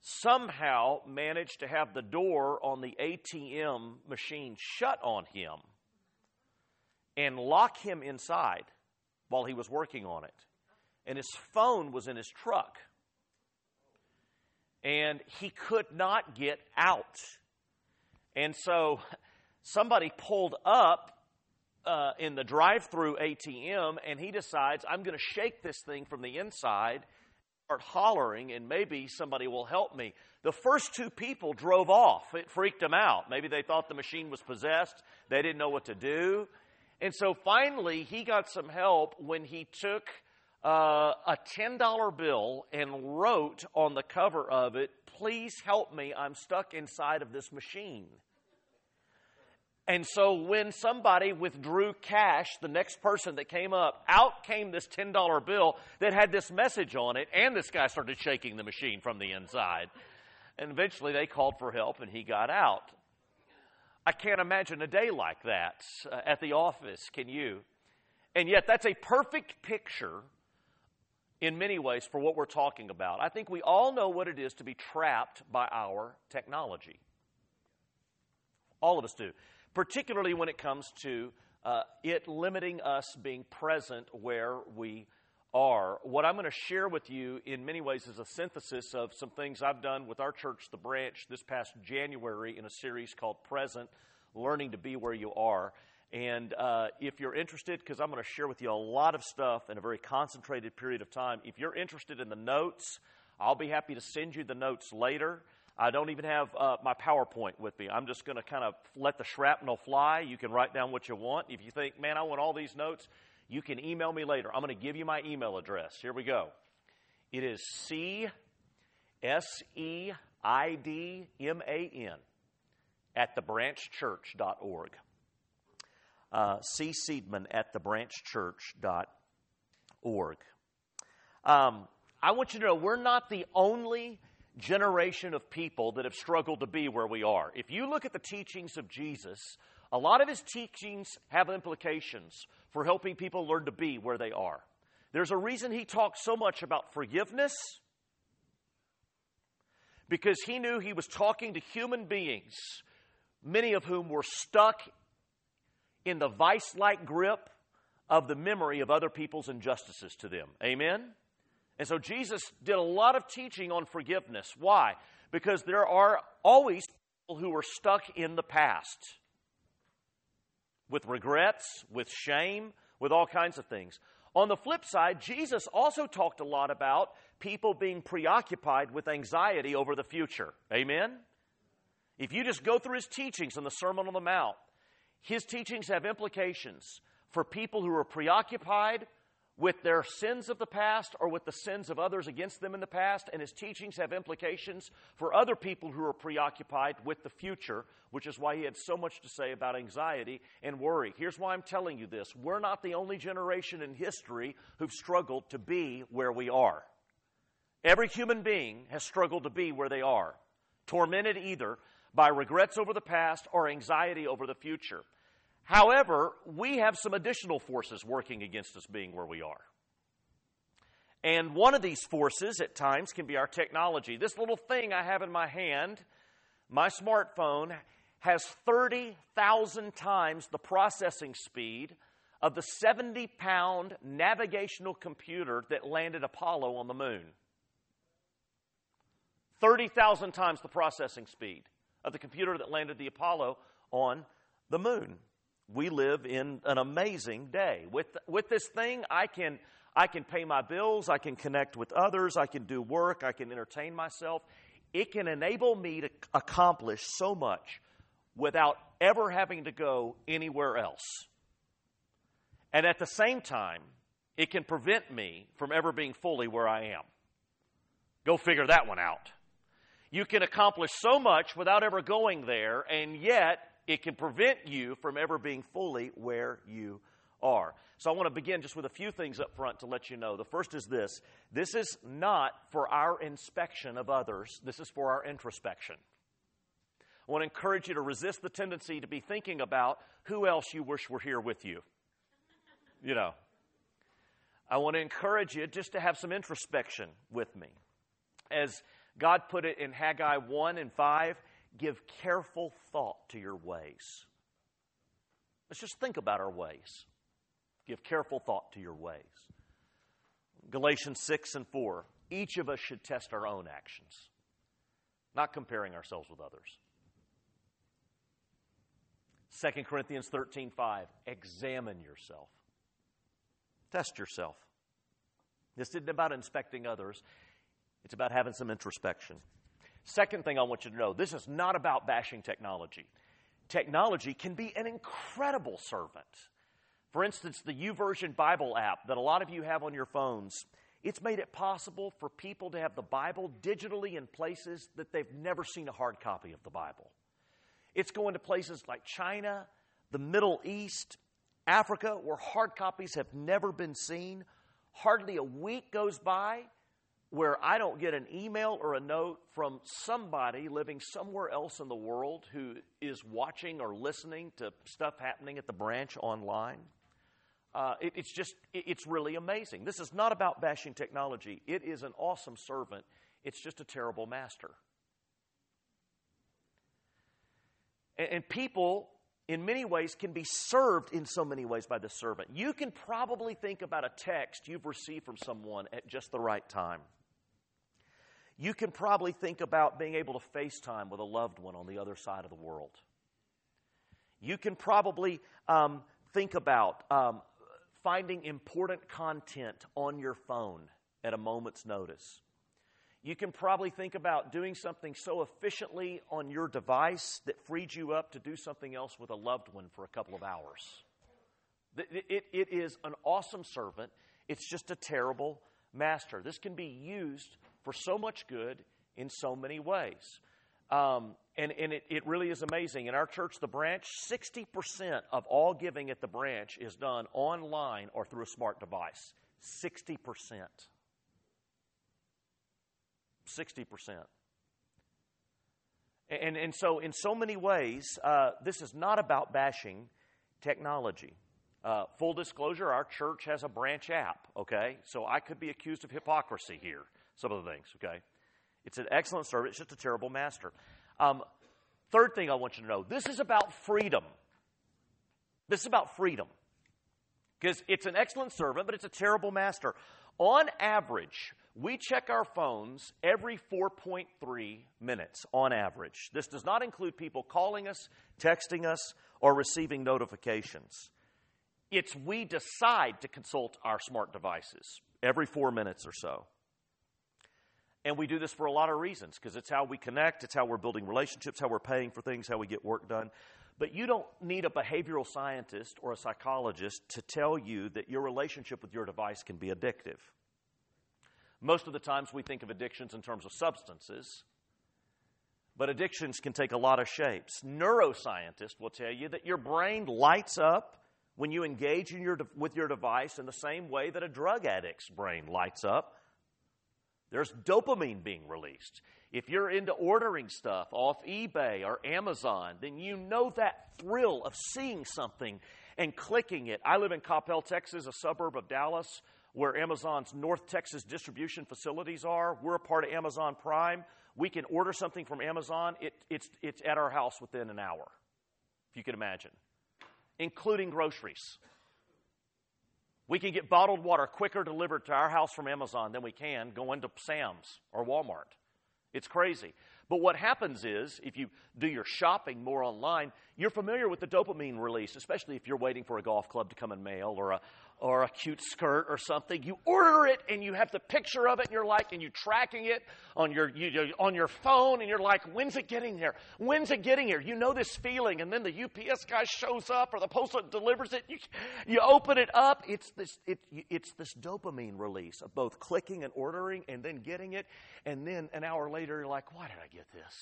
somehow managed to have the door on the ATM machine shut on him and lock him inside while he was working on it. And his phone was in his truck. And he could not get out. And so somebody pulled up in the drive-through ATM, and he decides, I'm going to shake this thing from the inside, start hollering, and maybe somebody will help me. The first two people drove off. It freaked them out. Maybe they thought the machine was possessed. They didn't know what to do. And so finally, he got some help when he took a $10 bill and wrote on the cover of it, "Please help me, I'm stuck inside of this machine." And so when somebody withdrew cash, the next person that came up, out came this $10 bill that had this message on it, and this guy started shaking the machine from the inside. And eventually they called for help, and he got out. I can't imagine a day like that at the office, can you? And yet that's a perfect picture in many ways for what we're talking about. I think we all know what it is to be trapped by our technology. All of us do. Particularly when it comes to it limiting us being present where we are. What I'm going to share with you in many ways is a synthesis of some things I've done with our church, The Branch, this past January in a series called Present, Learning to Be Where You Are. And if you're interested, because I'm going to share with you a lot of stuff in a very concentrated period of time, if you're interested in the notes, I'll be happy to send you the notes later. I don't even have my PowerPoint with me. I'm just going to kind of let the shrapnel fly. You can write down what you want. If you think, man, I want all these notes, you can email me later. I'm going to give you my email address. Here we go. It is CSEIDMAN @thebranchchurch.org. cseedman@thebranchchurch.org. I want you to know we're not the only generation of people that have struggled to be where we are. If you look at the teachings of Jesus, a lot of his teachings have implications for helping people learn to be where they are. There's a reason he talks so much about forgiveness, because he knew he was talking to human beings, many of whom were stuck in the vice-like grip of the memory of other people's injustices to them. Amen? And so Jesus did a lot of teaching on forgiveness. Why? Because there are always people who are stuck in the past with regrets, with shame, with all kinds of things. On the flip side, Jesus also talked a lot about people being preoccupied with anxiety over the future. Amen? If you just go through his teachings in the Sermon on the Mount, his teachings have implications for people who are preoccupied with their sins of the past or with the sins of others against them in the past, and his teachings have implications for other people who are preoccupied with the future, which is why he had so much to say about anxiety and worry. Here's why I'm telling you this. We're not the only generation in history who've struggled to be where we are. Every human being has struggled to be where they are, tormented either by regrets over the past or anxiety over the future. However, we have some additional forces working against us being where we are. And one of these forces at times can be our technology. This little thing I have in my hand, my smartphone, has 30,000 times the processing speed of the 70-pound navigational computer that landed Apollo on the moon. 30,000 times the processing speed of the computer that landed the Apollo on the moon. We live in an amazing day. With this thing, I can pay my bills, I can connect with others, I can do work, I can entertain myself. It can enable me to accomplish so much without ever having to go anywhere else. And at the same time, it can prevent me from ever being fully where I am. Go figure that one out. You can accomplish so much without ever going there, and yet it can prevent you from ever being fully where you are. So I want to begin just with a few things up front to let you know. The first is this. This is not for our inspection of others. This is for our introspection. I want to encourage you to resist the tendency to be thinking about who else you wish were here with you. You know. I want to encourage you just to have some introspection with me. As God put it in Haggai 1:5, give careful thought to your ways. Let's just think about our ways. Give careful thought to your ways. Galatians 6:4, each of us should test our own actions, not comparing ourselves with others. 2 Corinthians 13:5, examine yourself. Test yourself. This isn't about inspecting others. It's about having some introspection. Second thing I want you to know, this is not about bashing technology. Technology can be an incredible servant. For instance, the YouVersion Bible app that a lot of you have on your phones, it's made it possible for people to have the Bible digitally in places that they've never seen a hard copy of the Bible. It's going to places like China, the Middle East, Africa, where hard copies have never been seen. Hardly a week goes by where I don't get an email or a note from somebody living somewhere else in the world who is watching or listening to stuff happening at the branch online. It's really amazing. This is not about bashing technology. It is an awesome servant. It's just a terrible master. And people, in many ways, can be served in so many ways by the servant. You can probably think about a text you've received from someone at just the right time. You can probably think about being able to FaceTime with a loved one on the other side of the world. You can probably think about finding important content on your phone at a moment's notice. You can probably think about doing something so efficiently on your device that freed you up to do something else with a loved one for a couple of hours. It is an awesome servant. It's just a terrible master. This can be used for so much good in so many ways. And it really is amazing. In our church, the branch, 60% of all giving at the branch is done online or through a smart device. 60%. 60%. And so in so many ways, this is not about bashing technology. Full disclosure, our church has a branch app, okay? So I could be accused of hypocrisy here, some of the things, okay? It's an excellent servant. It's just a terrible master. Third thing I want you to know, this is about freedom. This is about freedom. Because it's an excellent servant, but it's a terrible master. On average, we check our phones every 4.3 minutes on average. This does not include people calling us, texting us, or receiving notifications. It's we decide to consult our smart devices every 4 minutes or so. And we do this for a lot of reasons, because it's how we connect, it's how we're building relationships, how we're paying for things, how we get work done. But you don't need a behavioral scientist or a psychologist to tell you that your relationship with your device can be addictive. Most of the times we think of addictions in terms of substances, but addictions can take a lot of shapes. Neuroscientists will tell you that your brain lights up when you engage with your device in the same way that a drug addict's brain lights up. There's dopamine being released. If you're into ordering stuff off eBay or Amazon, then you know that thrill of seeing something and clicking it. I live in Coppell, Texas, a suburb of Dallas, where Amazon's North Texas distribution facilities are. We're a part of Amazon Prime. We can order something from Amazon. It's at our house within an hour, if you can imagine, including groceries. We can get bottled water quicker delivered to our house from Amazon than we can go into Sam's or Walmart. It's crazy. But what happens is, if you do your shopping more online, you're familiar with the dopamine release, especially if you're waiting for a golf club to come in mail or a cute skirt or something. You order it and you have the picture of it and you're tracking it on your phone and you're like, when's it getting here? When's it getting here? You know this feeling, and then the UPS guy shows up or the postal delivers it. You open it up. It's this dopamine release of both clicking and ordering and then getting it, and then an hour later you're like, why did I get this?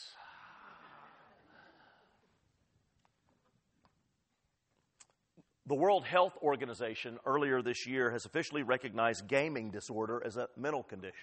The World Health Organization earlier this year has officially recognized gaming disorder as a mental condition.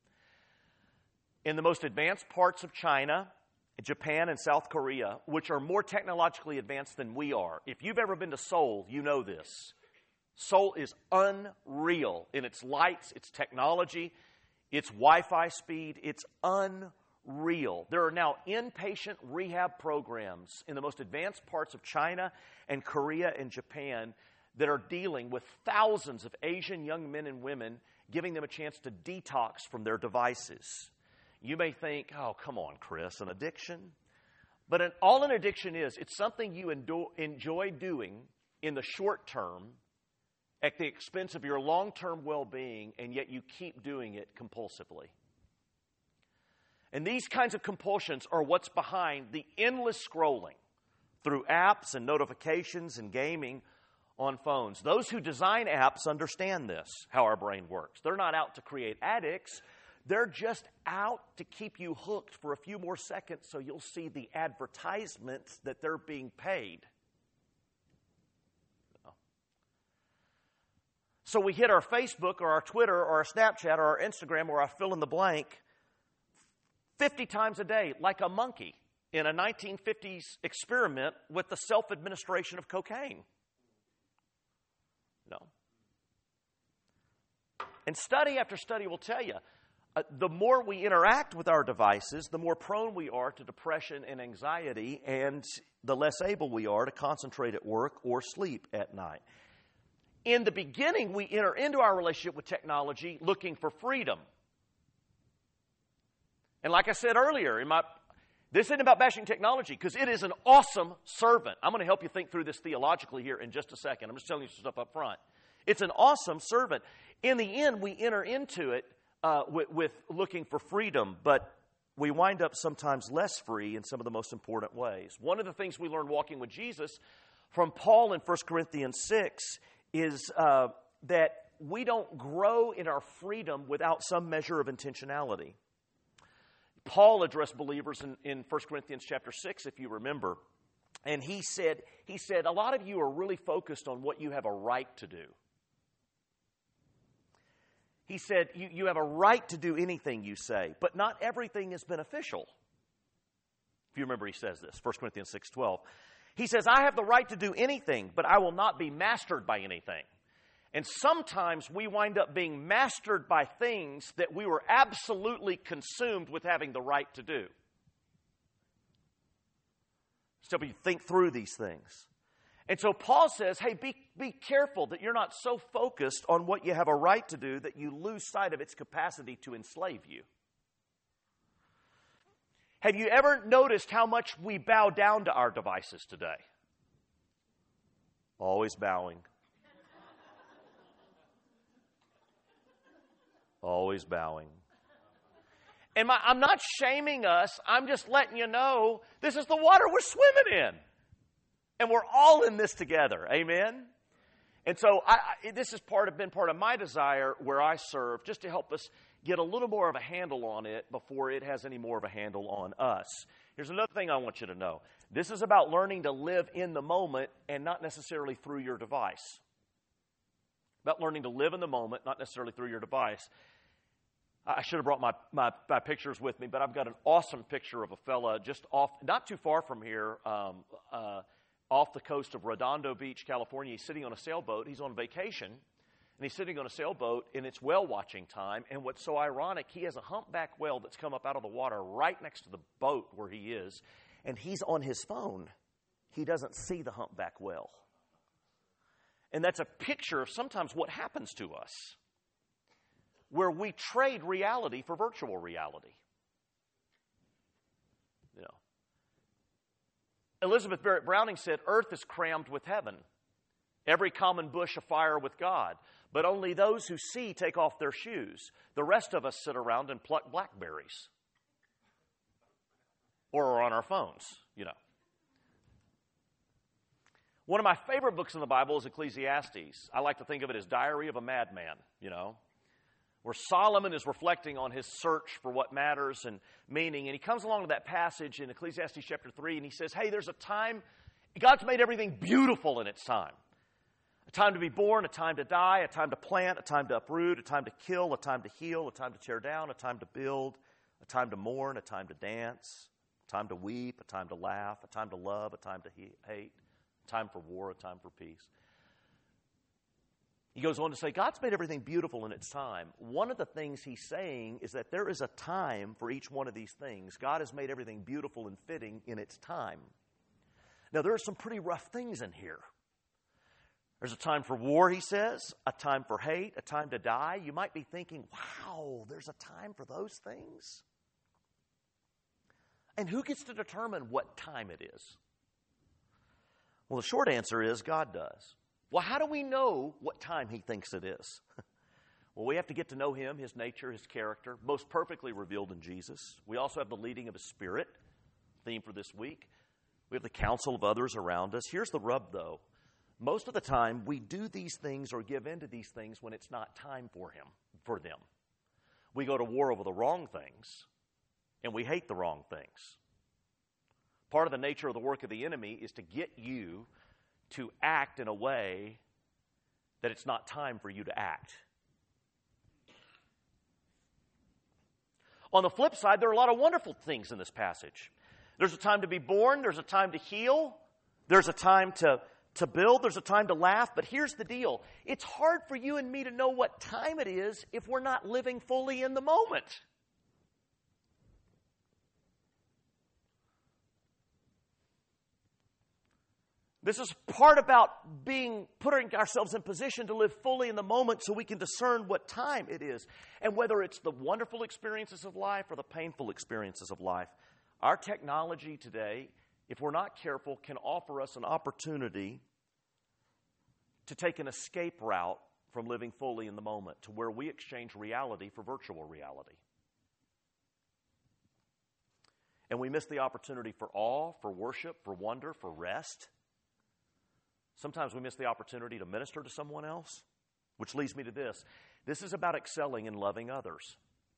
In the most advanced parts of China, Japan, and South Korea, which are more technologically advanced than we are, if you've ever been to Seoul, you know this. Seoul is unreal in its lights, its technology. its Wi-Fi speed, it's unreal. There are now inpatient rehab programs in the most advanced parts of China and Korea and Japan that are dealing with thousands of Asian young men and women, giving them a chance to detox from their devices. You may think, oh, come on, Chris, an addiction? But all an addiction is, it's something you enjoy doing in the short term at the expense of your long-term well-being, and yet you keep doing it compulsively. And these kinds of compulsions are what's behind the endless scrolling through apps and notifications and gaming on phones. Those who design apps understand this, how our brain works. They're not out to create addicts. They're just out to keep you hooked for a few more seconds so you'll see the advertisements that they're being paid. So we hit our Facebook or our Twitter or our Snapchat or our Instagram or our fill in the blank 50 times a day like a monkey in a 1950s experiment with the self-administration of cocaine. No. And study after study will tell you, the more we interact with our devices, the more prone we are to depression and anxiety, and the less able we are to concentrate at work or sleep at night. In the beginning, we enter into our relationship with technology looking for freedom. And like I said earlier, this isn't about bashing technology, because it is an awesome servant. I'm going to help you think through this theologically here in just a second. I'm just telling you some stuff up front. It's an awesome servant. In the end, we enter into it with looking for freedom, but we wind up sometimes less free in some of the most important ways. One of the things we learn walking with Jesus from Paul in 1 Corinthians 6 is that we don't grow in our freedom without some measure of intentionality. Paul addressed believers in 1 Corinthians chapter 6, if you remember, and he said, a lot of you are really focused on what you have a right to do. He said, you have a right to do anything you say, but not everything is beneficial. If you remember, he says this, 1 Corinthians 6:12. He says, I have the right to do anything, but I will not be mastered by anything. And sometimes we wind up being mastered by things that we were absolutely consumed with having the right to do. So we think through these things. And so Paul says, hey, be careful that you're not so focused on what you have a right to do that you lose sight of its capacity to enslave you. Have you ever noticed how much we bow down to our devices today? Always bowing. Always bowing. And I'm not shaming us. I'm just letting you know this is the water we're swimming in. And we're all in this together. Amen? And so this has been part of my desire where I serve, just to help us get a little more of a handle on it before it has any more of a handle on us. Here's another thing I want you to know. This is about learning to live in the moment and not necessarily through your device. About learning to live in the moment, not necessarily through your device. I should have brought my pictures with me, but I've got an awesome picture of a fella just off, not too far from here, off the coast of Redondo Beach, California. He's sitting on a sailboat. He's on vacation, and he's sitting on a sailboat, and it's whale watching time. And what's so ironic, he has a humpback whale that's come up out of the water right next to the boat where he is, and he's on his phone. He doesn't see the humpback whale. And that's a picture of sometimes what happens to us, where we trade reality for virtual reality. You know, Elizabeth Barrett Browning said, earth is crammed with heaven, every common bush afire with God, but only those who see take off their shoes. The rest of us sit around and pluck blackberries. Or are on our phones, you know. One of my favorite books in the Bible is Ecclesiastes. I like to think of it as Diary of a Madman, you know, where Solomon is reflecting on his search for what matters and meaning. And he comes along to that passage in Ecclesiastes chapter 3, and he says, hey, there's a time, God's made everything beautiful in its time. A time to be born, a time to die, a time to plant, a time to uproot, a time to kill, a time to heal, a time to tear down, a time to build, a time to mourn, a time to dance, a time to weep, a time to laugh, a time to love, a time to hate, a time for war, a time for peace. He goes on to say, God's made everything beautiful in its time. One of the things he's saying is that there is a time for each one of these things. God has made everything beautiful and fitting in its time. Now, there are some pretty rough things in here. There's a time for war, he says, a time for hate, a time to die. You might be thinking, wow, there's a time for those things? And who gets to determine what time it is? Well, the short answer is God does. Well, how do we know what time he thinks it is? Well, we have to get to know him, his nature, his character, most perfectly revealed in Jesus. We also have the leading of his Spirit, theme for this week. We have the counsel of others around us. Here's the rub, though. Most of the time, we do these things or give in to these things when it's not time for them. We go to war over the wrong things, and we hate the wrong things. Part of the nature of the work of the enemy is to get you to act in a way that it's not time for you to act. On the flip side, there are a lot of wonderful things in this passage. There's a time to be born. There's a time to heal. There's a time to build. There's a time to laugh. But here's the deal. It's hard for you and me to know what time it is if we're not living fully in the moment. This is part about putting ourselves in position to live fully in the moment so we can discern what time it is. And whether it's the wonderful experiences of life or the painful experiences of life, our technology today, if we're not careful, can offer us an opportunity to take an escape route from living fully in the moment to where we exchange reality for virtual reality. And we miss the opportunity for awe, for worship, for wonder, for rest. Sometimes we miss the opportunity to minister to someone else, which leads me to this. This is about excelling in loving others.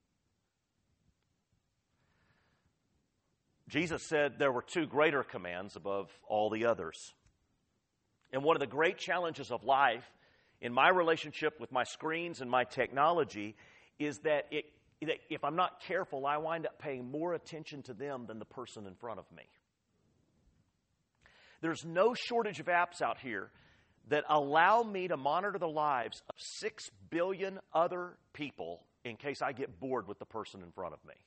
Jesus said there were two greater commands above all the others. And one of the great challenges of life in my relationship with my screens and my technology is that if I'm not careful, I wind up paying more attention to them than the person in front of me. There's no shortage of apps out here that allow me to monitor the lives of 6 billion other people in case I get bored with the person in front of me.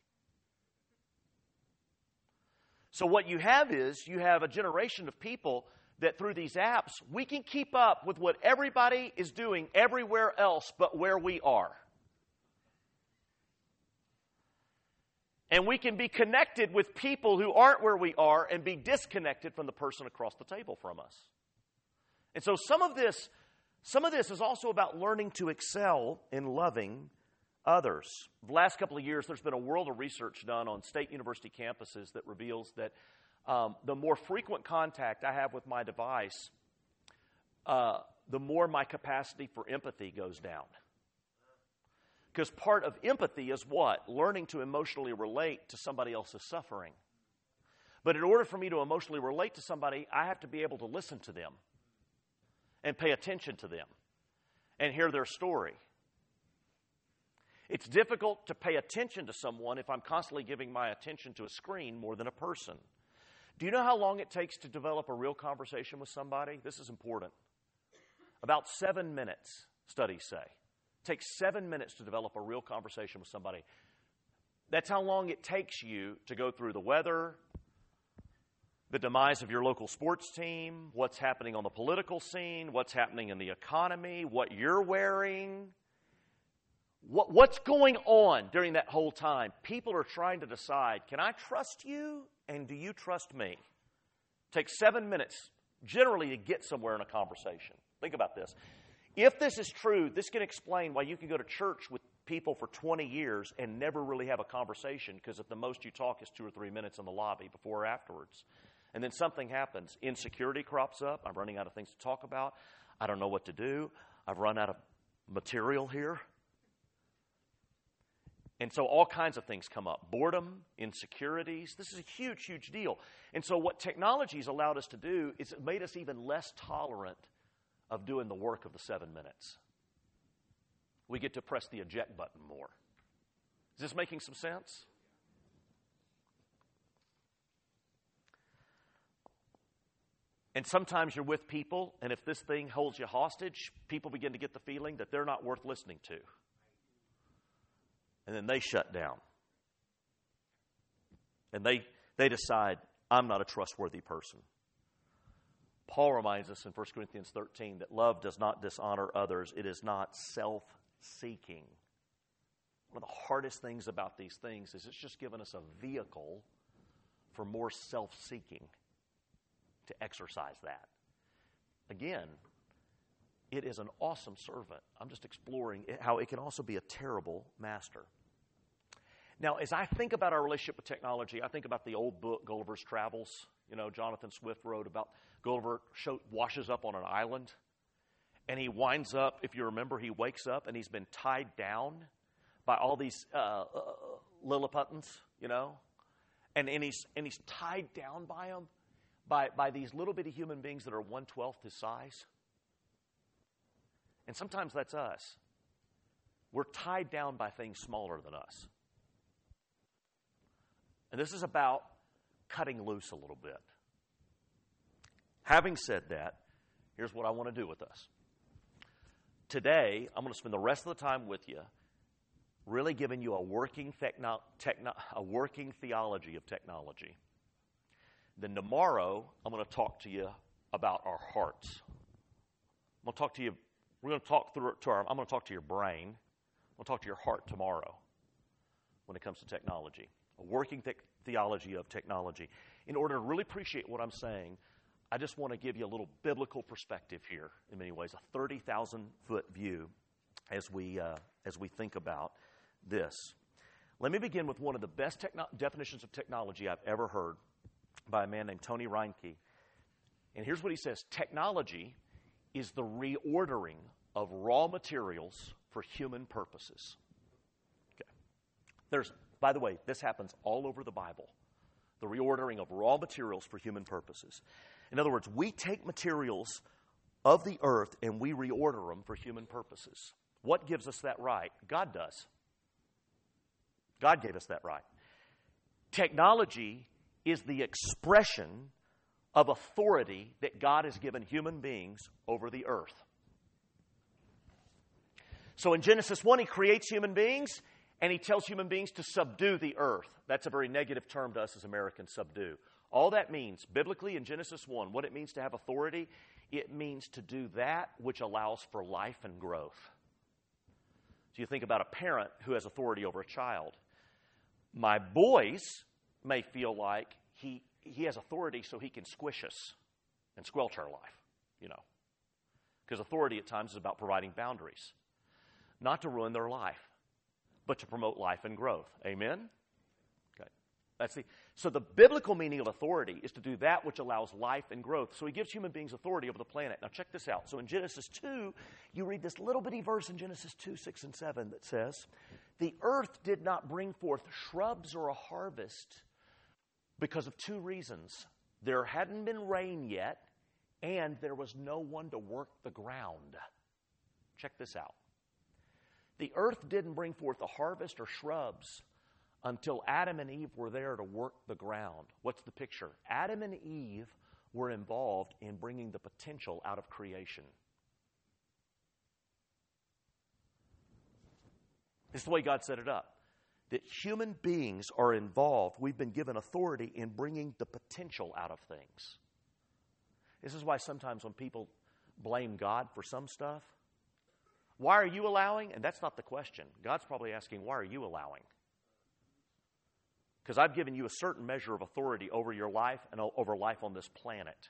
So what you have is you have a generation of people that through these apps, we can keep up with what everybody is doing everywhere else but where we are. And we can be connected with people who aren't where we are and be disconnected from the person across the table from us. And so some of this is also about learning to excel in loving others. The last couple of years, there's been a world of research done on state university campuses that reveals that the more frequent contact I have with my device, the more my capacity for empathy goes down. Because part of empathy is what? Learning to emotionally relate to somebody else's suffering. But in order for me to emotionally relate to somebody, I have to be able to listen to them and pay attention to them and hear their story. It's difficult to pay attention to someone if I'm constantly giving my attention to a screen more than a person. Do you know how long it takes to develop a real conversation with somebody? This is important. About 7 minutes, studies say. It takes 7 minutes to develop a real conversation with somebody. That's how long it takes you to go through the weather, the demise of your local sports team, what's happening on the political scene, what's happening in the economy, what you're wearing, what's going on during that whole time. People are trying to decide, can I trust you and do you trust me? It takes 7 minutes generally to get somewhere in a conversation. Think about this. If this is true, this can explain why you can go to church with people for 20 years and never really have a conversation, because at the most you talk is 2 or 3 minutes in the lobby before or afterwards. And then something happens. Insecurity crops up. I'm running out of things to talk about. I don't know what to do. I've run out of material here. And so all kinds of things come up. Boredom, insecurities. This is a huge, huge deal. And so what technology has allowed us to do is it made us even less tolerant of doing the work of the 7 minutes. We get to press the eject button more. Is this making some sense? And sometimes you're with people, and if this thing holds you hostage, people begin to get the feeling that they're not worth listening to. And then they shut down. And they decide, I'm not a trustworthy person. Paul reminds us in 1 Corinthians 13 that love does not dishonor others. It is not self-seeking. One of the hardest things about these things is it's just given us a vehicle for more self-seeking to exercise that. Again, it is an awesome servant. I'm just exploring how it can also be a terrible master. Now, as I think about our relationship with technology, I think about the old book, Gulliver's Travels. You know, Jonathan Swift wrote about Gulliver washes up on an island, and he winds up, if you remember, he wakes up, and he's been tied down by all these Lilliputans, you know, and he's tied down by them. By these little bitty human beings that are 1/12 his size. And sometimes that's us. We're tied down by things smaller than us. And this is about cutting loose a little bit. Having said that, here's what I want to do with us. Today, I'm going to spend the rest of the time with you really giving you a working theology of technology. Then tomorrow, I'm going to talk to you about our hearts. I'm going to talk to you. We're going to talk through I'm going to talk to your brain. I'm going to talk to your heart tomorrow when it comes to technology. A working theology of technology. In order to really appreciate what I'm saying, I just want to give you a little biblical perspective here. In many ways, a 30,000-foot view as we think about this. Let me begin with one of the best definitions of technology I've ever heard, by a man named Tony Reinke. And here's what he says. Technology is the reordering of raw materials for human purposes. Okay. By the way, this happens all over the Bible. The reordering of raw materials for human purposes. In other words, we take materials of the earth and we reorder them for human purposes. What gives us that right? God does. God gave us that right. Technology is the expression of authority that God has given human beings over the earth. So in Genesis 1, he creates human beings, and he tells human beings to subdue the earth. That's a very negative term to us as Americans, subdue. All that means, biblically in Genesis 1, what it means to have authority, it means to do that which allows for life and growth. So you think about a parent who has authority over a child. My boys may feel like he has authority so he can squish us and squelch our life, you know. Because authority at times is about providing boundaries. Not to ruin their life, but to promote life and growth. Amen? Okay. So the biblical meaning of authority is to do that which allows life and growth. So he gives human beings authority over the planet. Now check this out. So in Genesis 2, you read this little bitty verse in Genesis 2, 6, and 7 that says, the earth did not bring forth shrubs or a harvest because of two reasons. There hadn't been rain yet, and there was no one to work the ground. Check this out. The earth didn't bring forth a harvest or shrubs until Adam and Eve were there to work the ground. What's the picture? Adam and Eve were involved in bringing the potential out of creation. This is the way God set it up. That human beings are involved. We've been given authority in bringing the potential out of things. This is why sometimes when people blame God for some stuff, why are you allowing? And that's not the question. God's probably asking, why are you allowing? Because I've given you a certain measure of authority over your life and over life on this planet.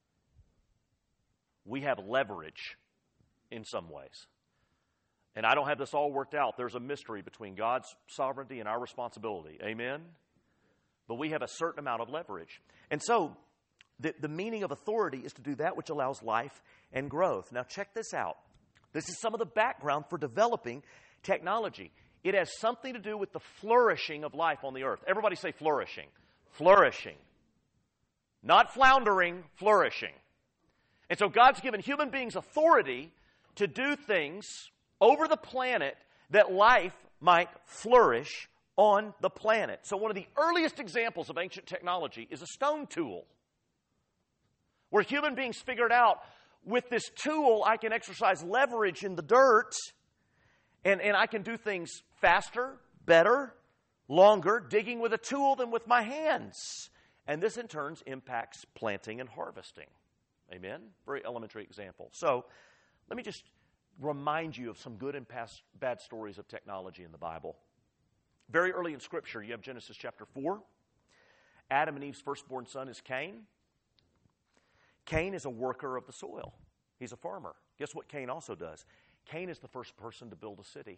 We have leverage in some ways. And I don't have this all worked out. There's a mystery between God's sovereignty and our responsibility. Amen? But we have a certain amount of leverage. And so, the meaning of authority is to do that which allows life and growth. Now, check this out. This is some of the background for developing technology. It has something to do with the flourishing of life on the earth. Everybody say flourishing. Flourishing. Not floundering, flourishing. And so God's given human beings authority to do things over the planet that life might flourish on the planet. So one of the earliest examples of ancient technology is a stone tool. where human beings figured out, with this tool, I can exercise leverage in the dirt, and I can do things faster, better, longer, digging with a tool than with my hands. And this, in turn, impacts planting and harvesting. Amen? Very elementary example. So, let me just remind you of some good and bad stories of technology in the Bible. Very early in Scripture, you have Genesis chapter 4. Adam and Eve's firstborn son is Cain. Cain is a worker of the soil. He's a farmer. Guess what Cain also does? Cain is the first person to build a city.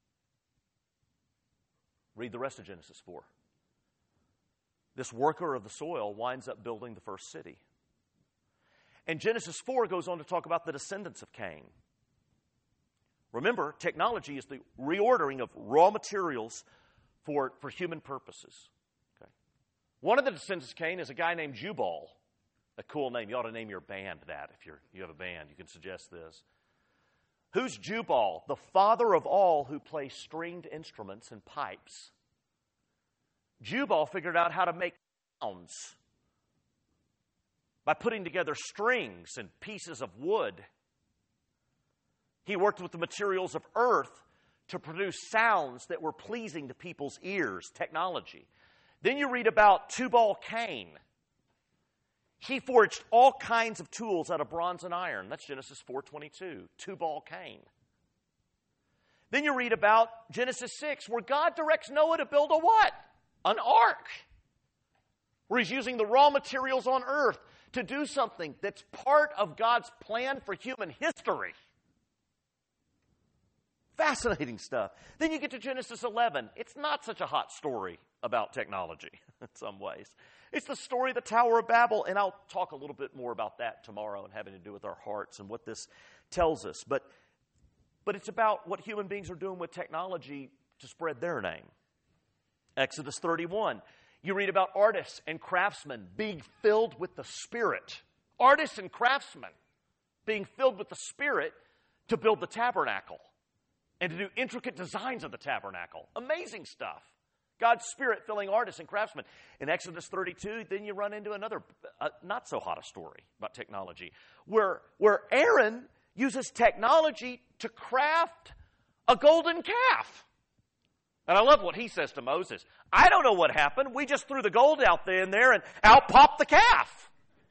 Read the rest of Genesis 4. This worker of the soil winds up building the first city. And Genesis 4 goes on to talk about the descendants of Cain. Remember, technology is the reordering of raw materials for human purposes. Okay. One of the descendants of Cain is a guy named Jubal. A cool name. You ought to name your band that. If you have a band, you can suggest this. Who's Jubal? The father of all who play stringed instruments and pipes. Jubal figured out how to make sounds by putting together strings and pieces of wood. He worked with the materials of earth to produce sounds that were pleasing to people's ears, technology. Then you read about Tubal-Cain. He forged all kinds of tools out of bronze and iron. That's Genesis 4:22, Tubal-Cain. Then you read about Genesis 6, where God directs Noah to build a what? An ark. Where he's using the raw materials on earth to do something that's part of God's plan for human history. Fascinating stuff. Then you get to Genesis 11. It's not such a hot story about technology in some ways. It's the story of the Tower of Babel, and I'll talk a little bit more about that tomorrow and having to do with our hearts and what this tells us. But it's about what human beings are doing with technology to spread their name. Exodus 31. You read about artists and craftsmen being filled with the Spirit. Artists and craftsmen being filled with the Spirit to build the tabernacle and to do intricate designs of the tabernacle. Amazing stuff. God's Spirit filling artists and craftsmen. In Exodus 32, then you run into another not so hot a story about technology, where Aaron uses technology to craft a golden calf. And I love what he says to Moses. I don't know what happened. We just threw the gold out there and out popped the calf.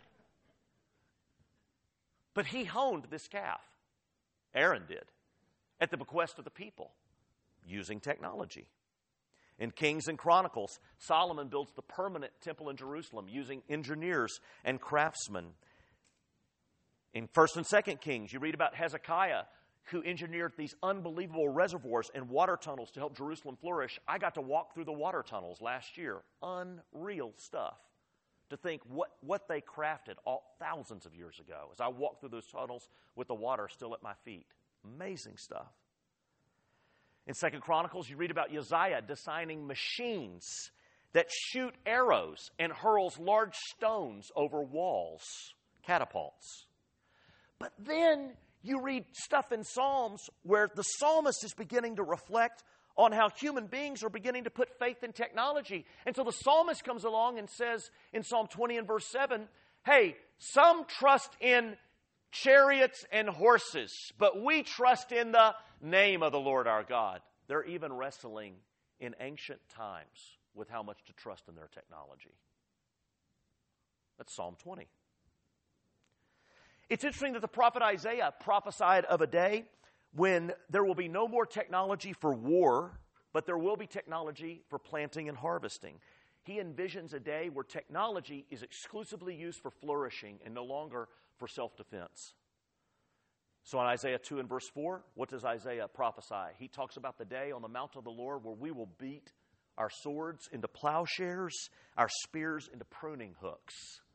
But he honed this calf. Aaron did. At the bequest of the people, using technology. In Kings and Chronicles, Solomon builds the permanent temple in Jerusalem using engineers and craftsmen. In 1st and 2nd Kings, you read about Hezekiah, who engineered these unbelievable reservoirs and water tunnels to help Jerusalem flourish. I got to walk through the water tunnels last year. Unreal stuff. To think what they crafted thousands of years ago as I walked through those tunnels with the water still at my feet. Amazing stuff. In 2nd Chronicles, you read about Uzziah designing machines that shoot arrows and hurls large stones over walls, catapults. But then you read stuff in Psalms where the psalmist is beginning to reflect on how human beings are beginning to put faith in technology. And so the psalmist comes along and says in Psalm 20 and verse 7, hey, some trust in chariots and horses, but we trust in the name of the Lord our God. They're even wrestling in ancient times with how much to trust in their technology. That's Psalm 20. It's interesting that the prophet Isaiah prophesied of a day when there will be no more technology for war, but there will be technology for planting and harvesting. He envisions a day where technology is exclusively used for flourishing and no longer for self-defense. So in Isaiah 2 and verse 4, what does Isaiah prophesy? He talks about the day on the mount of the Lord where we will beat our swords into plowshares, our spears into pruning hooks.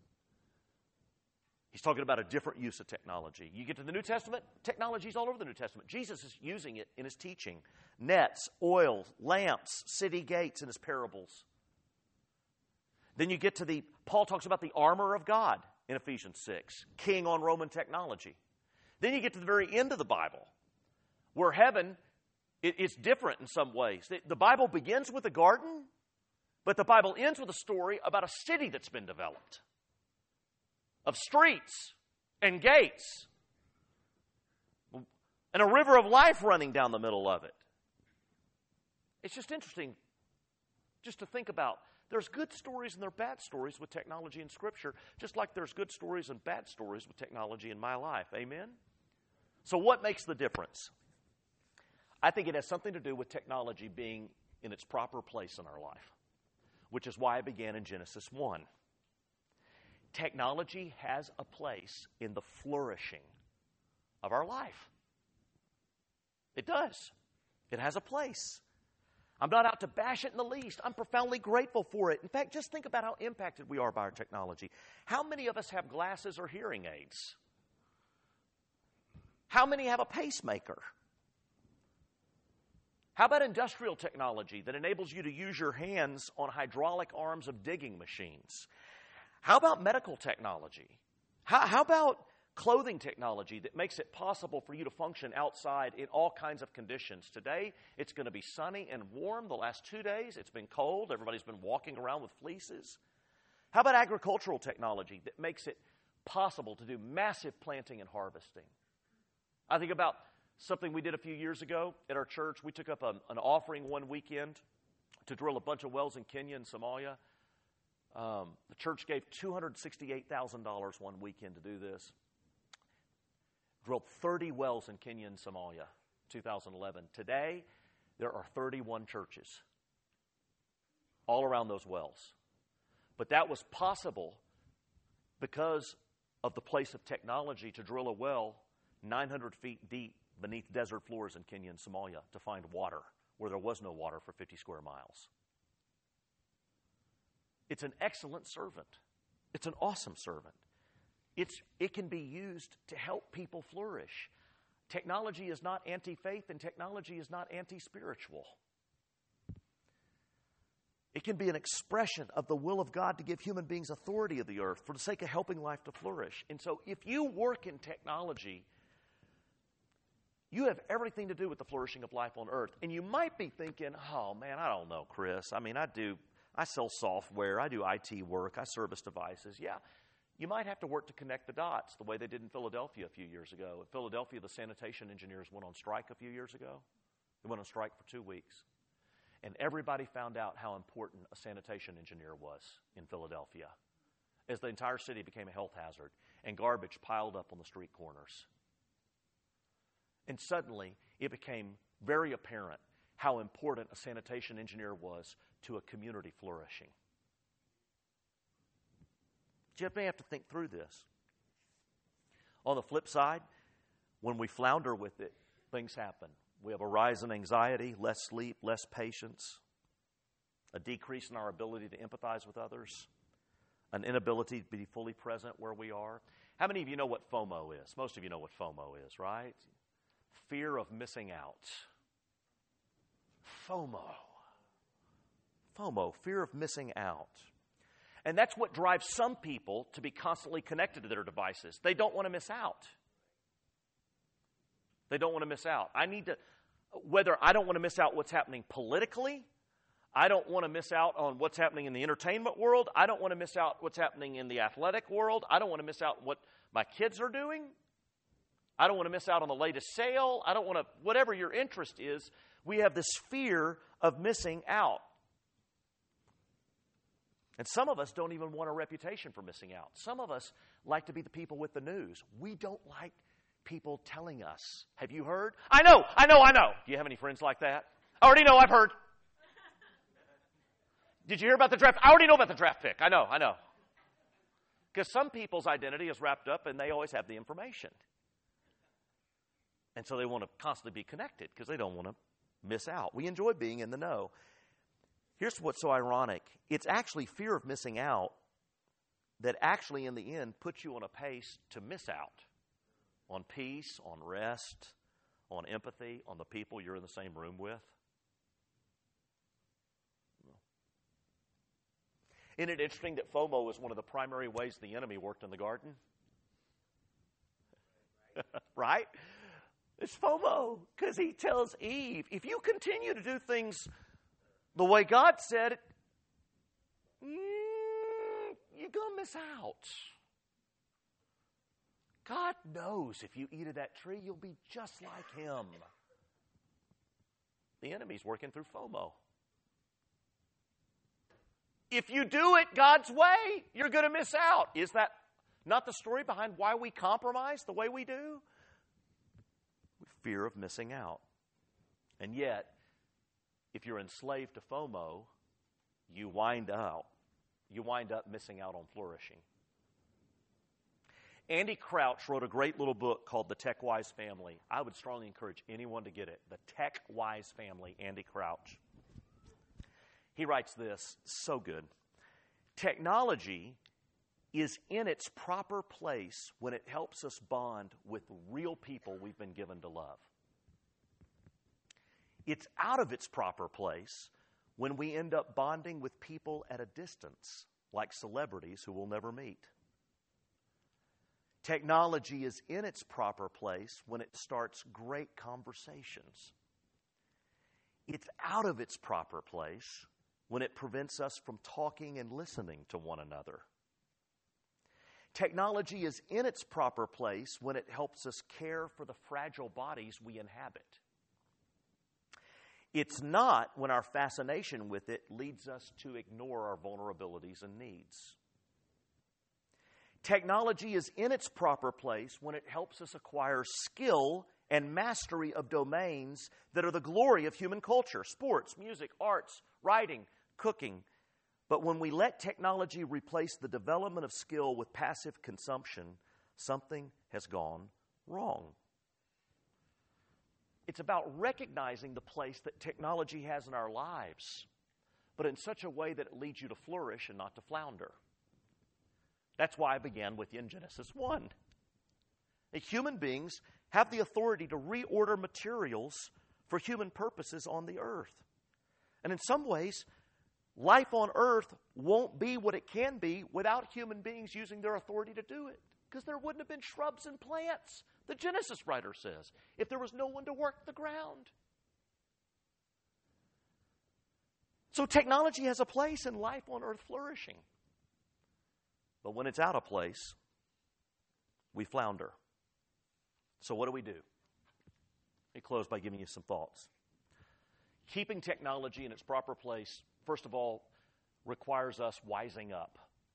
He's talking about a different use of technology. You get to the New Testament, technology's all over the New Testament. Jesus is using it in his teaching. Nets, oil, lamps, city gates in his parables. Then you get to Paul talks about the armor of God in Ephesians 6, king on Roman technology. Then you get to the very end of the Bible, where heaven is different in some ways. The Bible begins with a garden, but the Bible ends with a story about a city that's been developed. of streets and gates and a river of life running down the middle of it. It's just interesting just to think about. There's good stories and there are bad stories with technology in Scripture, just like there's good stories and bad stories with technology in my life. Amen? So what makes the difference? I think it has something to do with technology being in its proper place in our life, which is why I began in Genesis 1. Technology has a place in the flourishing of our life. It does. It has a place. I'm not out to bash it in the least. I'm profoundly grateful for it. In fact, just think about how impacted we are by our technology. How many of us have glasses or hearing aids? How many have a pacemaker? How about industrial technology that enables you to use your hands on hydraulic arms of digging machines? How about medical technology? How about clothing technology that makes it possible for you to function outside in all kinds of conditions? Today, it's going to be sunny and warm. The last 2 days, it's been cold. Everybody's been walking around with fleeces. How about agricultural technology that makes it possible to do massive planting and harvesting? I think about something we did a few years ago at our church. We took up an offering one weekend to drill a bunch of wells in Kenya and Somalia. The church gave $268,000 one weekend to do this. Drilled 30 wells in Kenya and Somalia, 2011. Today, there are 31 churches all around those wells. But that was possible because of the place of technology to drill a well 900 feet deep beneath desert floors in Kenya and Somalia to find water where there was no water for 50 square miles. It's an excellent servant. It's an awesome servant. It can be used to help people flourish. Technology is not anti-faith, and technology is not anti-spiritual. It can be an expression of the will of God to give human beings authority of the earth for the sake of helping life to flourish. And so if you work in technology, you have everything to do with the flourishing of life on earth. And you might be thinking, oh man, I don't know, Chris. I mean, I sell software, I do IT work, I service devices. Yeah. You might have to work to connect the dots the way they did in Philadelphia a few years ago. In Philadelphia, the sanitation engineers went on strike a few years ago. They went on strike for 2 weeks. And everybody found out how important a sanitation engineer was in Philadelphia as the entire city became a health hazard and garbage piled up on the street corners. And suddenly, it became very apparent how important a sanitation engineer was to a community flourishing. You may have to think through this. On the flip side, when we flounder with it, things happen. We have a rise in anxiety, less sleep, less patience, a decrease in our ability to empathize with others, an inability to be fully present where we are. How many of you know what FOMO is? Most of you know what FOMO is, right? Fear of missing out. FOMO, fear of missing out. And that's what drives some people to be constantly connected to their devices. They don't want to miss out. They don't want to miss out. I don't want to miss out what's happening politically. I don't want to miss out on what's happening in the entertainment world. I don't want to miss out what's happening in the athletic world. I don't want to miss out what my kids are doing. I don't want to miss out on the latest sale. I don't want to, whatever your interest is, we have this fear of missing out. And some of us don't even want a reputation for missing out. Some of us like to be the people with the news. We don't like people telling us, have you heard? I know. Do you have any friends like that? I already know, I've heard. Did you hear about the draft? I already know about the draft pick. I know. Because some people's identity is wrapped up and they always have the information. And so they want to constantly be connected because they don't want to miss out. We enjoy being in the know. Here's what's so ironic. It's actually fear of missing out that actually in the end puts you on a pace to miss out on peace, on rest, on empathy, on the people you're in the same room with. Isn't it interesting that FOMO was one of the primary ways the enemy worked in the garden? Right? It's FOMO because he tells Eve, if you continue to do things the way God said it, you're going to miss out. God knows if you eat of that tree, you'll be just like him. The enemy's working through FOMO. If you do it God's way, you're going to miss out. Is that not the story behind why we compromise the way we do? Fear of missing out. And yet, if you're enslaved to FOMO, you wind up missing out on flourishing. Andy Crouch wrote a great little book called The Tech Wise Family. I would strongly encourage anyone to get it. The Tech Wise Family, Andy Crouch. He writes this, so good. Technology is in its proper place when it helps us bond with real people we've been given to love. It's out of its proper place when we end up bonding with people at a distance, like celebrities who we'll never meet. Technology is in its proper place when it starts great conversations. It's out of its proper place when it prevents us from talking and listening to one another. Technology is in its proper place when it helps us care for the fragile bodies we inhabit. It's not when our fascination with it leads us to ignore our vulnerabilities and needs. Technology is in its proper place when it helps us acquire skill and mastery of domains that are the glory of human culture: sports, music, arts, writing, cooking. But when we let technology replace the development of skill with passive consumption, something has gone wrong. It's about recognizing the place that technology has in our lives, but in such a way that it leads you to flourish and not to flounder. That's why I began with you in Genesis 1. That human beings have the authority to reorder materials for human purposes on the earth. And in some ways, life on earth won't be what it can be without human beings using their authority to do it. Because there wouldn't have been shrubs and plants, the Genesis writer says, if there was no one to work the ground. So technology has a place in life on earth flourishing. But when it's out of place, we flounder. So what do? Let me close by giving you some thoughts. Keeping technology in its proper place, first of all, requires us wising up.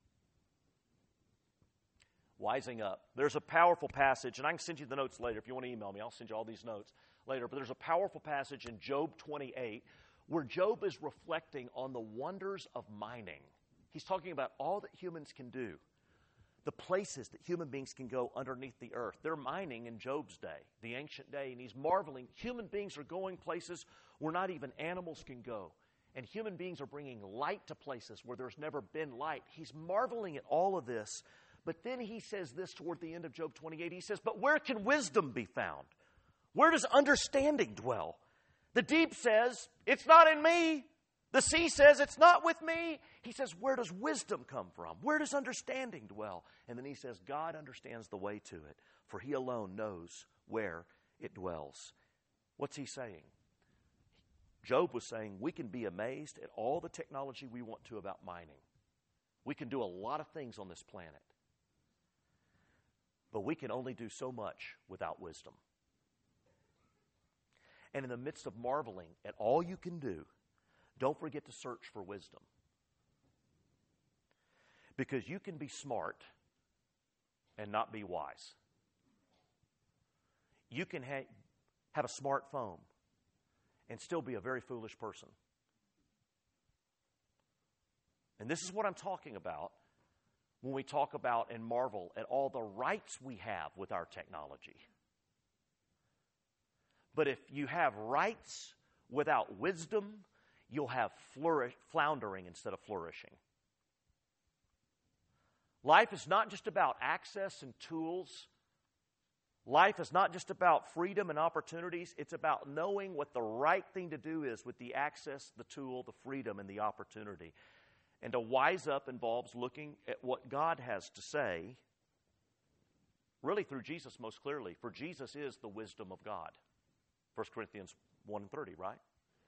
Wising up. There's a powerful passage, and I can send you the notes later. If you want to email me, I'll send you all these notes later. But there's a powerful passage in Job 28 where Job is reflecting on the wonders of mining. He's talking about all that humans can do, the places that human beings can go underneath the earth. They're mining in Job's day, the ancient day, and he's marveling. Human beings are going places where not even animals can go. And human beings are bringing light to places where there's never been light. He's marveling at all of this. But then he says this toward the end of Job 28. He says, but where can wisdom be found? Where does understanding dwell? The deep says, it's not in me. The sea says, it's not with me. He says, where does wisdom come from? Where does understanding dwell? And then he says, God understands the way to it, for he alone knows where it dwells. What's he saying? Job was saying, we can be amazed at all the technology we want to about mining. We can do a lot of things on this planet. But we can only do so much without wisdom. And in the midst of marveling at all you can do, don't forget to search for wisdom. Because you can be smart and not be wise. You can have a smartphone and still be a very foolish person. And this is what I'm talking about when we talk about and marvel at all the rights we have with our technology. But if you have rights without wisdom, you'll have floundering instead of flourishing. Life is not just about access and tools. Life is not just about freedom and opportunities. It's about knowing what the right thing to do is with the access, the tool, the freedom, and the opportunity. And to wise up involves looking at what God has to say, really through Jesus most clearly. For Jesus is the wisdom of God. 1 Corinthians 1:30, right?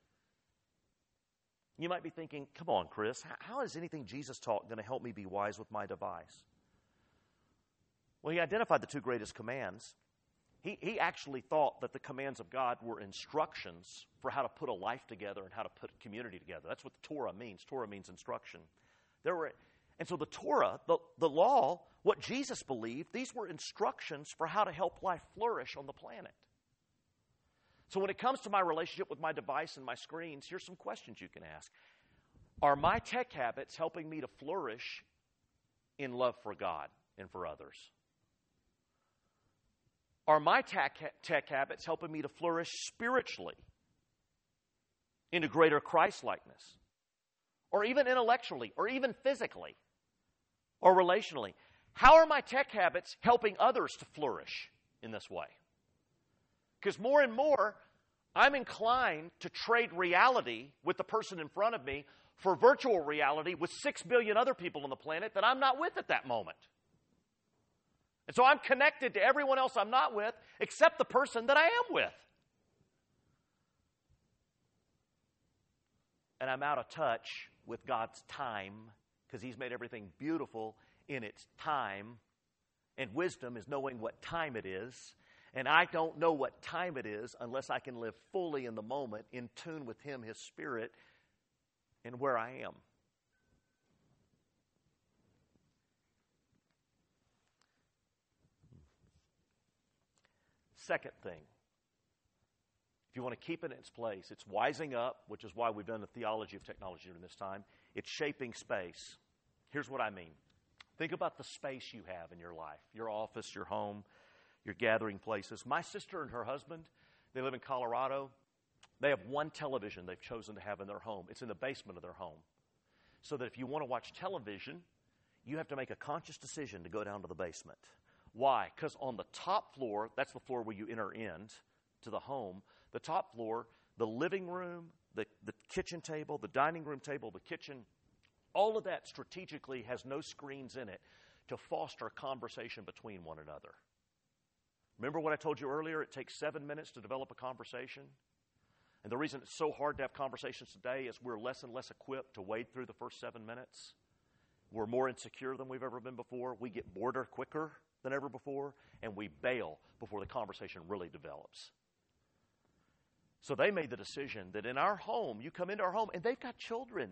You might be thinking, come on, Chris, how is anything Jesus taught going to help me be wise with my device? Well, he identified the two greatest commands. He actually thought that the commands of God were instructions for how to put a life together and how to put community together. That's what the Torah means. Torah means instruction. And so the Torah, the law, what Jesus believed, these were instructions for how to help life flourish on the planet. So when it comes to my relationship with my device and my screens, here's some questions you can ask. Are my tech habits helping me to flourish in love for God and for others? Are my tech habits helping me to flourish spiritually into greater Christ-likeness? Or even intellectually, or even physically, or relationally? How are my tech habits helping others to flourish in this way? Because more and more, I'm inclined to trade reality with the person in front of me for virtual reality with 6 billion other people on the planet that I'm not with at that moment. And so I'm connected to everyone else I'm not with except the person that I am with. And I'm out of touch with God's time because He's made everything beautiful in its time. And wisdom is knowing what time it is. And I don't know what time it is unless I can live fully in the moment, in tune with Him, His Spirit, and where I am. Second thing, if you want to keep it in its place, it's wising up, which is why we've done the theology of technology during this time. It's shaping space. Here's what I mean. Think about the space you have in your life, your office, your home, your gathering places. My sister and her husband, they live in Colorado. They have one television they've chosen to have in their home. It's in the basement of their home. So that if you want to watch television, you have to make a conscious decision to go down to the basement. Why? Because on the top floor, that's the floor where you enter in to the home, the top floor, the living room, the kitchen table, the dining room table, the kitchen, all of that strategically has no screens in it to foster conversation between one another. Remember what I told you earlier? It takes 7 minutes to develop a conversation. And the reason it's so hard to have conversations today is we're less and less equipped to wade through the first 7 minutes. We're more insecure than we've ever been before. We get bored quicker than ever before, and we bail before the conversation really develops. So they made the decision that in our home, you come into our home, and they've got children.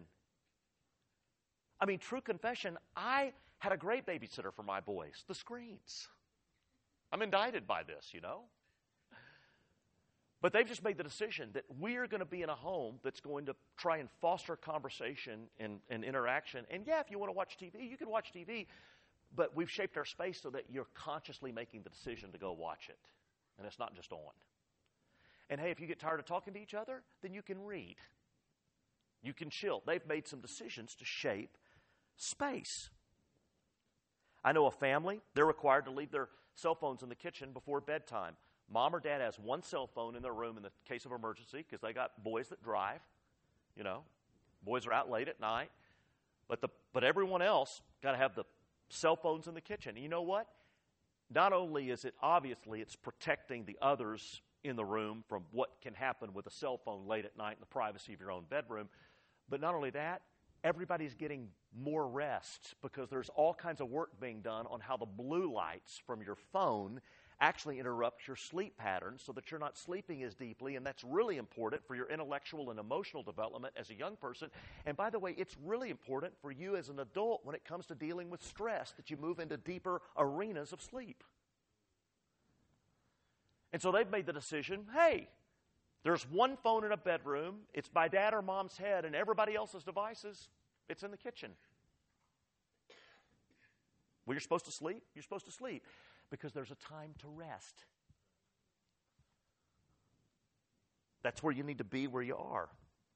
I mean, true confession, I had a great babysitter for my boys, the screens. I'm indicted by this, you know. But they've just made the decision that we're going to be in a home that's going to try and foster conversation and interaction. And yeah, if you want to watch TV, you can watch TV. But we've shaped our space so that you're consciously making the decision to go watch it. And it's not just on. And hey, if you get tired of talking to each other, then you can read. You can chill. They've made some decisions to shape space. I know a family, they're required to leave their cell phones in the kitchen before bedtime. Mom or dad has one cell phone in their room in the case of emergency because they got boys that drive. You know, boys are out late at night. But everyone else got to have the cell phones in the kitchen. And you know what? Not only is it obviously it's protecting the others in the room from what can happen with a cell phone late at night in the privacy of your own bedroom, but not only that, everybody's getting more rest because there's all kinds of work being done on how the blue lights from your phone actually interrupt your sleep patterns so that you're not sleeping as deeply, and that's really important for your intellectual and emotional development as a young person. And by the way, it's really important for you as an adult when it comes to dealing with stress that you move into deeper arenas of sleep. And so they've made the decision, hey, there's one phone in a bedroom, it's by dad or mom's head, and everybody else's devices, it's in the kitchen. Well, you're supposed to sleep? You're supposed to sleep because there's a time to rest. That's where you need to be where you are.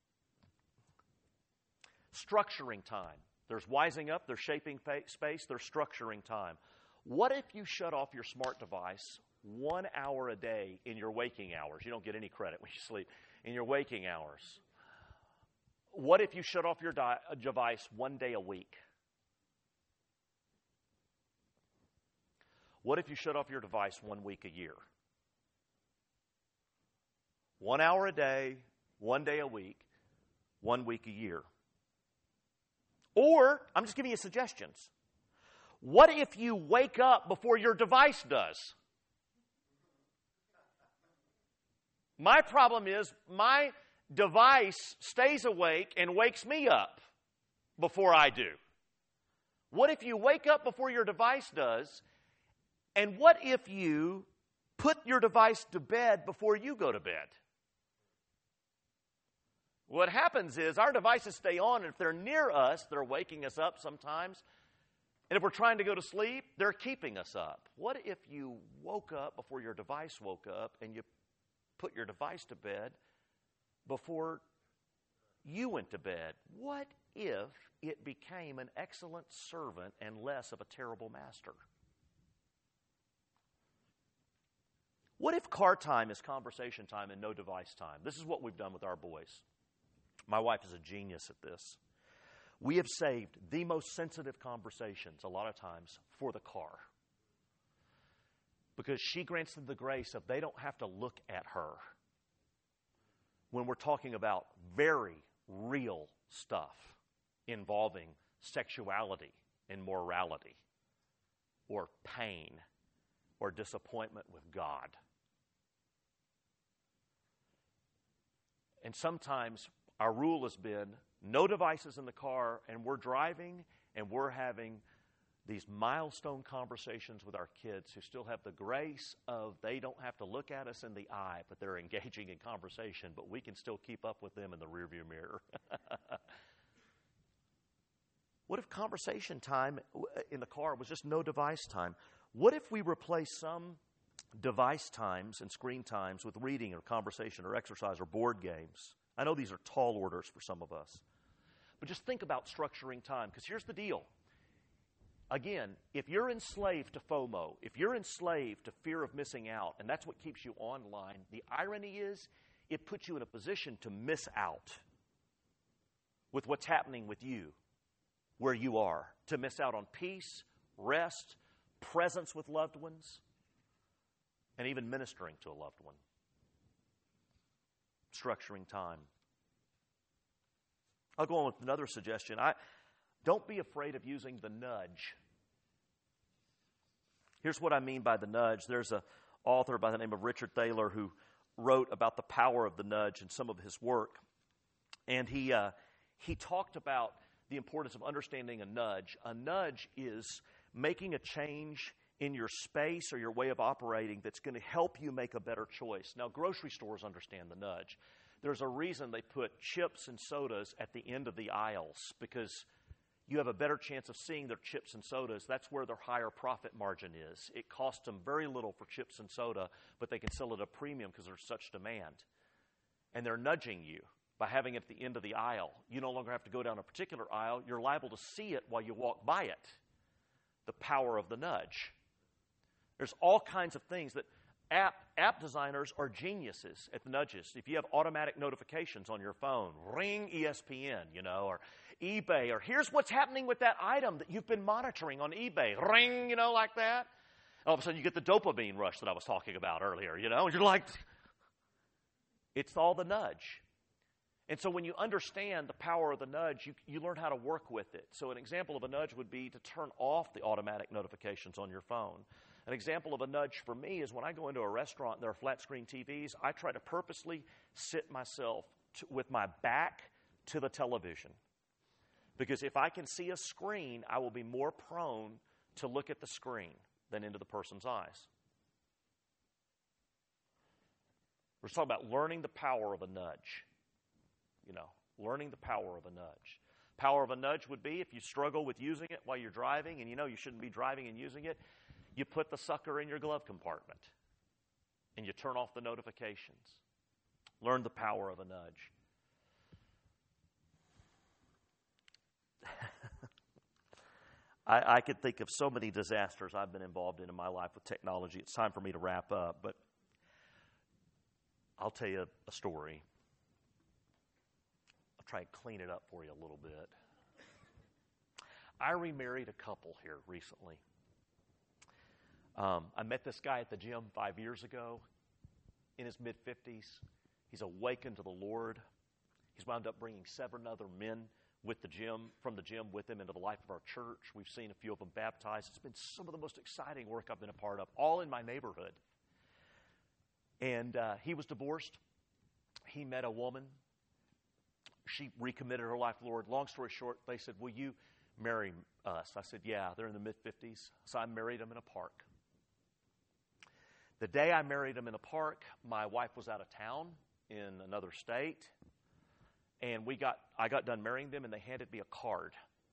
Structuring time. There's wising up, there's shaping space, there's structuring time. What if you shut off your smart device 1 hour a day in your waking hours? You don't get any credit when you sleep. In your waking hours. What if you shut off your device 1 day a week? What if you shut off your device 1 week a year? 1 hour a day, 1 day a week, 1 week a year. Or, I'm just giving you suggestions. What if you wake up before your device does? My problem is my device stays awake and wakes me up before I do. What if you wake up before your device does? And what if you put your device to bed before you go to bed? What happens is our devices stay on, and if they're near us, they're waking us up sometimes. And if we're trying to go to sleep, they're keeping us up. What if you woke up before your device woke up and you put your device to bed before you went to bed? What if it became an excellent servant and less of a terrible master? What if car time is conversation time and no device time? This is what we've done with our boys. My wife is a genius at this. We have saved the most sensitive conversations a lot of times for the car, because she grants them the grace of they don't have to look at her when we're talking about very real stuff involving sexuality and morality or pain or disappointment with God. And sometimes our rule has been no devices in the car, and we're driving and we're having these milestone conversations with our kids who still have the grace of they don't have to look at us in the eye, but they're engaging in conversation, but we can still keep up with them in the rearview mirror. What if conversation time in the car was just no device time? What if we replace some device times and screen times with reading or conversation or exercise or board games? I know these are tall orders for some of us. But just think about structuring time, because here's the deal. Again, if you're enslaved to FOMO, if you're enslaved to fear of missing out, and that's what keeps you online, the irony is it puts you in a position to miss out with what's happening with you, where you are, to miss out on peace, rest, presence with loved ones, and even ministering to a loved one. Structuring time. I'll go on with another suggestion. Don't be afraid of using the nudge. Here's what I mean by the nudge. There's an author by the name of Richard Thaler who wrote about the power of the nudge in some of his work. And he talked about the importance of understanding a nudge. A nudge is making a change in your space or your way of operating that's going to help you make a better choice. Now, grocery stores understand the nudge. There's a reason they put chips and sodas at the end of the aisles, because you have a better chance of seeing their chips and sodas. That's where their higher profit margin is. It costs them very little for chips and soda, but they can sell it at a premium because there's such demand. And they're nudging you by having it at the end of the aisle. You no longer have to go down a particular aisle. You're liable to see it while you walk by it. The power of the nudge. There's all kinds of things that app designers are geniuses at the nudges. If you have automatic notifications on your phone, ring ESPN, or eBay, or here's what's happening with that item that you've been monitoring on eBay, ring, like that. All of a sudden you get the dopamine rush that I was talking about earlier, and you're like, it's all the nudge. And so when you understand the power of the nudge, you learn how to work with it. So an example of a nudge would be to turn off the automatic notifications on your phone. An example of a nudge for me is when I go into a restaurant and there are flat screen TVs, I try to purposely sit myself with my back to the television. Because if I can see a screen, I will be more prone to look at the screen than into the person's eyes. We're talking about learning the power of a nudge. Learning the power of a nudge. Power of a nudge would be if you struggle with using it while you're driving and you shouldn't be driving and using it, you put the sucker in your glove compartment and you turn off the notifications. Learn the power of a nudge. I could think of so many disasters I've been involved in my life with technology. It's time for me to wrap up, but I'll tell you a story. I'll try and clean it up for you a little bit. I remarried a couple here recently. I met this guy at the gym 5 years ago, in his mid-50s. He's awakened to the Lord. He's wound up bringing 7 other men from the gym with them into the life of our church. We've seen a few of them baptized. It's been some of the most exciting work I've been a part of, all in my neighborhood. And he was divorced. He met a woman. She recommitted her life to the Lord. Long story short, they said, will you marry us? I said, yeah. They're in the mid-50s. So I married them in a park. The day I married them in a park, my wife was out of town in another state. And I got done marrying them, and they handed me a card.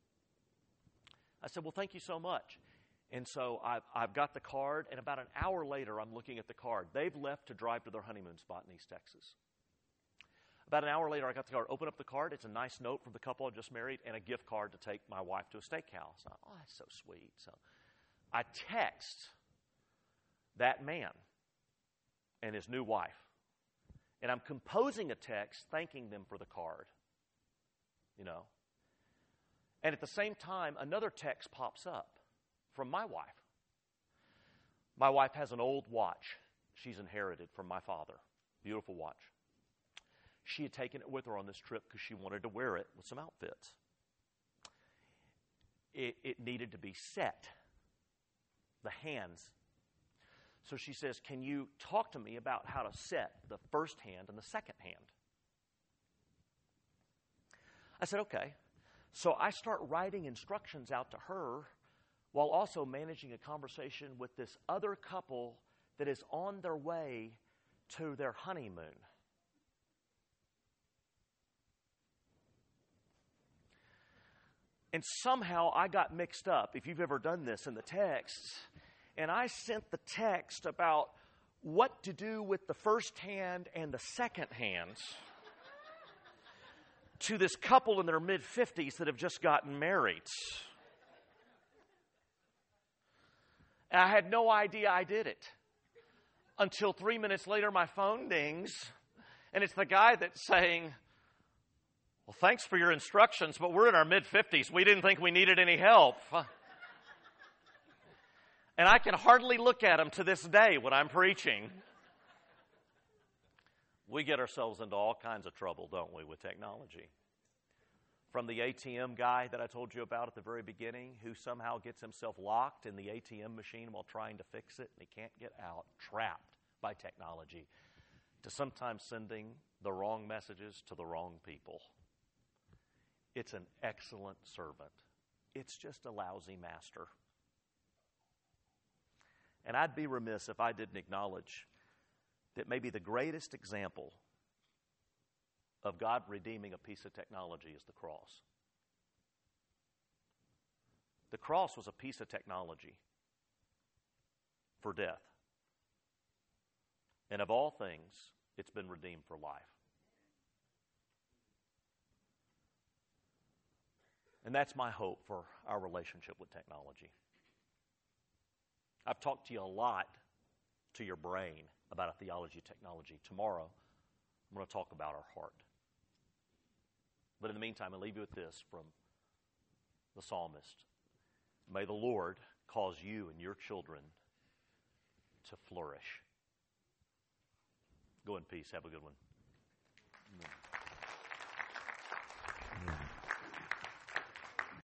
I said, well, thank you so much. And so I've got the card, and about an hour later, I'm looking at the card. They've left to drive to their honeymoon spot in East Texas. About an hour later, I got the card. Open up the card. It's a nice note from the couple I just married and a gift card to take my wife to a steakhouse. Oh, that's so sweet. So I text that man and his new wife. And I'm composing a text thanking them for the card. And at the same time, another text pops up from my wife. My wife has an old watch she's inherited from my father. Beautiful watch. She had taken it with her on this trip because she wanted to wear it with some outfits. It needed to be set. The hands. So she says, can you talk to me about how to set the first hand and the second hand? I said, okay. So I start writing instructions out to her while also managing a conversation with this other couple that is on their way to their honeymoon. And somehow I got mixed up, if you've ever done this in the texts, and I sent the text about what to do with the first hand and the second hands to this couple in their mid-50s that have just gotten married. And I had no idea I did it until 3 minutes later my phone dings, and it's the guy that's saying, well, thanks for your instructions, but we're in our mid-50s. We didn't think we needed any help. And I can hardly look at him to this day when I'm preaching. We get ourselves into all kinds of trouble, don't we, with technology? From the ATM guy that I told you about at the very beginning, who somehow gets himself locked in the ATM machine while trying to fix it, and he can't get out, trapped by technology, to sometimes sending the wrong messages to the wrong people. It's an excellent servant. It's just a lousy master. And I'd be remiss if I didn't acknowledge that maybe the greatest example of God redeeming a piece of technology is the cross. The cross was a piece of technology for death. And of all things, it's been redeemed for life. And that's my hope for our relationship with technology. I've talked to you a lot to your brain about a theology of technology. Tomorrow, I'm going to talk about our heart. But in the meantime, I'll leave you with this from the psalmist. May the Lord cause you and your children to flourish. Go in peace. Have a good one. Amen.